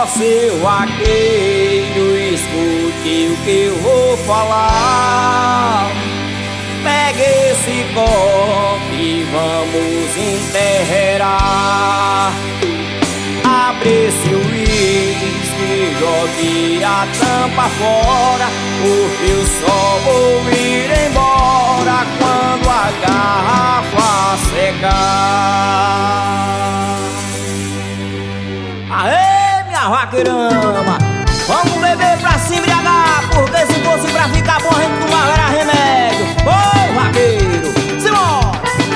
seu vaqueiro, escute o que eu vou falar. Pegue esse copo e vamos enterrar. Abre esse uísque, jogue a tampa fora, porque eu só vou ir embora quando a garrafa secar. Aê, minha vaqueirama, vamos beber pra se embriagar, porque se fosse pra ficar bom a gente não era remédio. Ô, vaqueiro, simbora!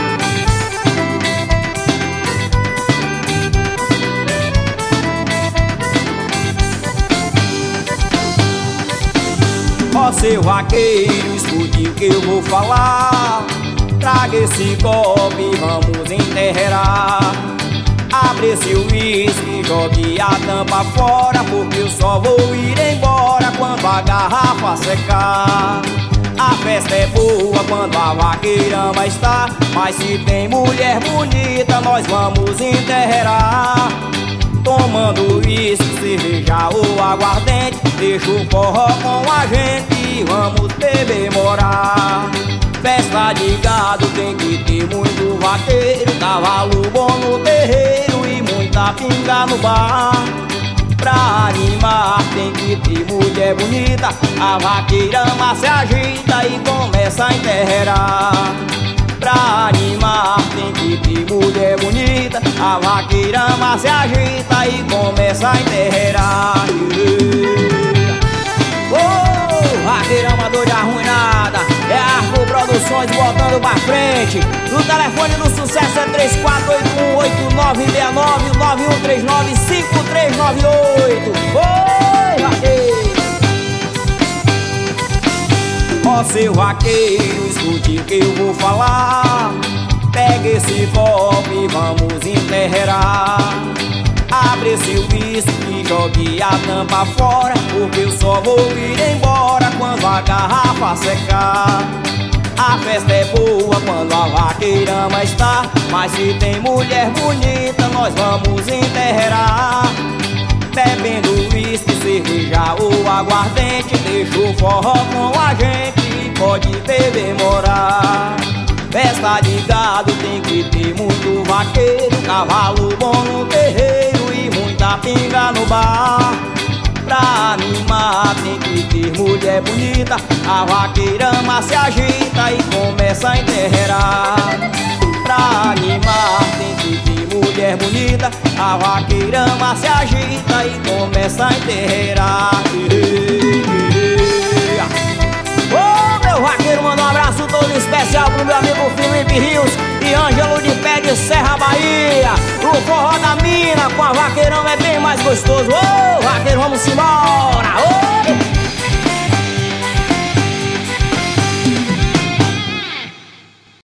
Ó seu vaqueiro, escute o que eu vou falar. Traga esse copo e vamos enterrar. Abre esse uísque, jogue a tampa fora, porque eu só vou ir embora quando a garrafa secar. A festa é boa quando a vaqueirama está, mas se tem mulher bonita nós vamos enterrar. Tomando uísque, cerveja ou aguardente, deixa o forró com a gente e vamos beber morar. Festa de gado tem que ter muito vaqueiro, cavalo bom no terreiro e muita pinga no bar. Pra animar tem que ter mulher bonita, a vaqueirama se agita e começa a enterrar. Pra animar tem que ter mulher bonita, a vaqueirama se agita e começa a enterrar. Vaqueirama doida arruinada, é Arco Produções botando pra frente. O telefone do sucesso é 3481-8969-9139-5398. Oi, vaqueiro! Ó seu vaqueiro, escute o que eu vou falar. Pega esse copo e vamos enterrar. Abre esse uísque e jogue a tampa fora, porque eu só vou ir embora quando a garrafa secar. A festa é boa quando a vaqueirama está, mas se tem mulher bonita nós vamos enterrar. Bebendo uísque, cerveja ou aguardente, deixa o forró com a gente e pode beber morar. Festa de gado tem que ter muito vaqueiro, cavalo bom no terreiro e muita pinga no bar. Pra animar tem que ter mulher bonita, a vaqueirama se agita e começa a enterrar. Pra animar tem que ter mulher bonita, a vaqueirama se agita e começa a enterrar. Meu vaqueiro, manda um abraço todo especial pro meu amigo Felipe Rios e Ângelo de Pé de Serra, Bahia. O forró da mina com a vaqueirama é bem mais gostoso. Ô, vaqueiro, vamos embora!